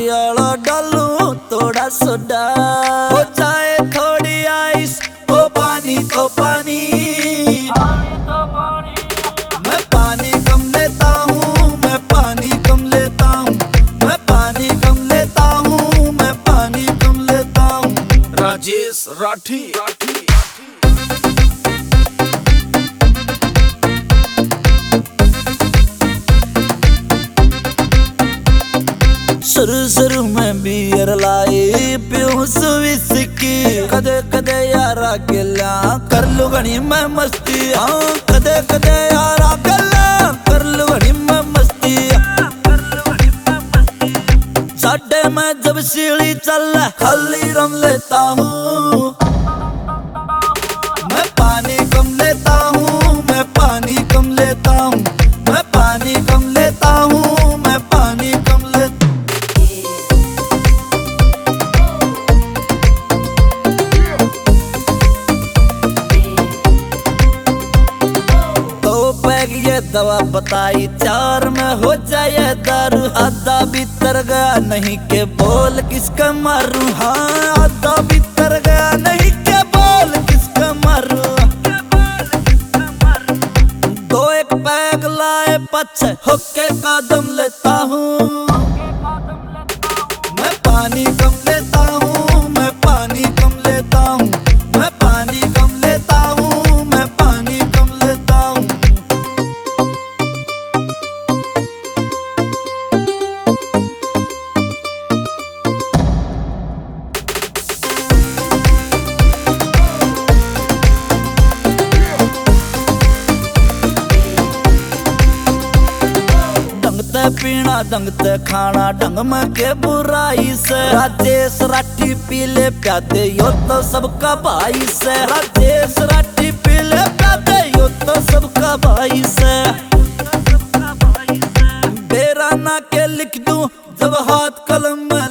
वाला डालूं थोड़ा सोडा, हो जाए थोड़ी आइस, ओ पानी तो पानी। मैं पानी कम लेता हूँ, मैं पानी कम लेता हूँ, मैं पानी कम लेता हूँ, मैं पानी कम लेता हूँ। राजेश राठी। शुरू में बियर लाई पीऊं विस्की, कदे कदे यारा गिला कर लू घनी मैं मस्ती। हाँ कदे कदे यारा गिला कर लू घनी मैं मस्ती। साडे में जब सीढ़ी चल खाली रम लेता हूँ, मैं पानी कम लेता हूँ, मैं पानी कम लेता हूँ, मैं पानी कम लेता हूँ, मैं पानी कम लेता। ये दवा बताई 4 में हो जाए दारू, आधा भीतर गया नहीं के बोल किसका मारूं। हाँ आधा भीतर गया नहीं के बोल किसका मारूं। 2-1 पैग लाए पछे होके कदम लेता हूँ, मैं पानी कम लेता हूँ, मैं पानी कम लेता हूँ, मैं पानी कम लेता हूँ, मैं पानी कम लेता हूँ। पीना ढंग ते खाना ढंग में के बुराई से, राजेश राठी पीले प्यादे यो तो सबका भाई से। राजेश राठी पीले प्यादे यो तो सबका भाई से। बेराना के लिख दूं जब हाथ कलम में